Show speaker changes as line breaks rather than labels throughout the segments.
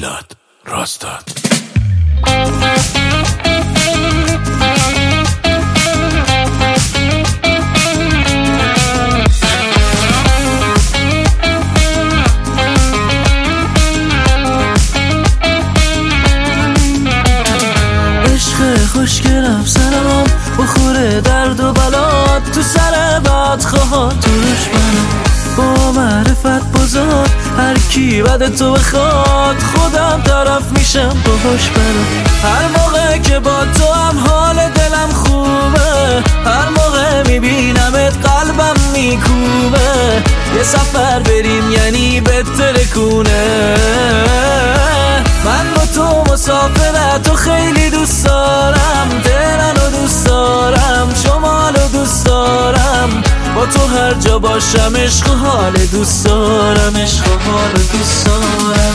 میلاد راستاد.
خوشگلم سرم بخوره درد و بلاد تو سر بدخواه توش منم با معرفت بزار هر کی بد تو بخواد خودم طرف میشم باهاش برم. هر موقع که با تو هم حال دلم خوبه هر موقع میبینمت قلبم میکوبه یه سفر بریم یعنی بهتره کنه. من با تو مسافرت و خیلی دوست دارم تهران و دوست دارم شمال و دوست دارم با تو هر جا باشم عشق و حال دوست دارم عشق و حال دوست دارم.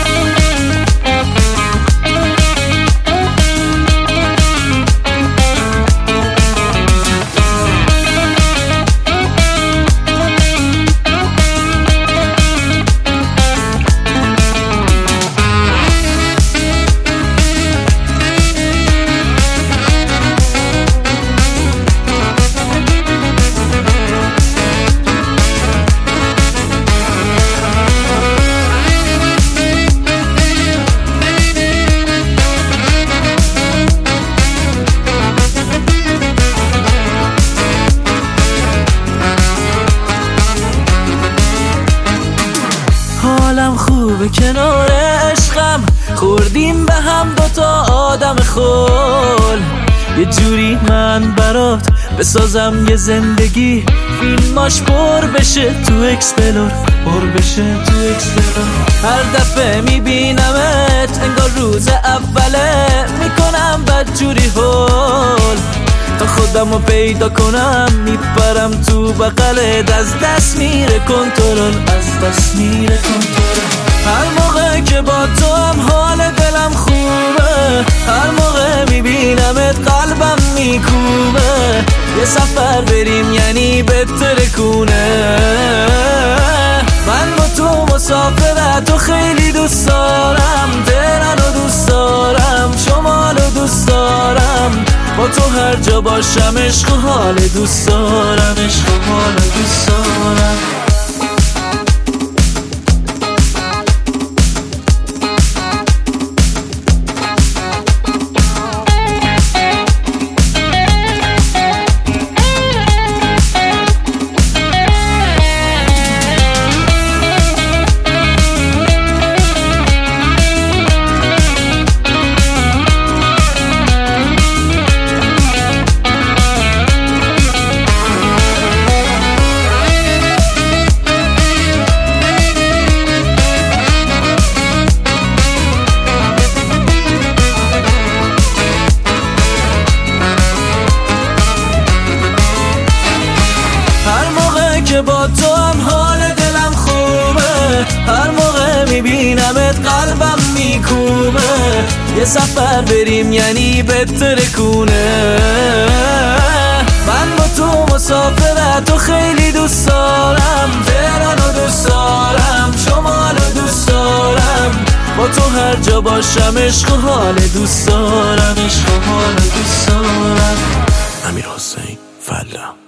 حالم خوبه کنار عشقم خوردیم به هم دوتا آدم خول یه جوری من برات بسازم یه زندگی فیلماش پر بشه تو اکسپلور پر بشه تو اکسپلور. هر دفعه میبینمت انگار روز اوله میکنم بدجوری هول تا خودمو پیدا کنم میپرم تو بغلت از دست میره کنترل از دست میره کنترل. هر موقع که با تو هم حال دلم خوبه هر موقع میبینمت قلبم میکوبه یه سفر بریم یعنی بهتره کنه. من با تو مسافرت و خیلی دوست دارم تهران و دوست دارم شمال و دوست دارم با تو هر جا باشم عشق و حال دوست دارم عشق و حال دوست دارم. که با تو هم حال دلم خوبه هر موقع میبینمت قلبم میکوبه یه سفر بریم یعنی بهتره کنه. من با تو مسافرت و خیلی دوست دارم تهران و دوست دارم شمال و دوست دارم با تو هر جا باشم عشق و حال دوست دارم عشق و حال دوست دارم.
امیرحسین فلا.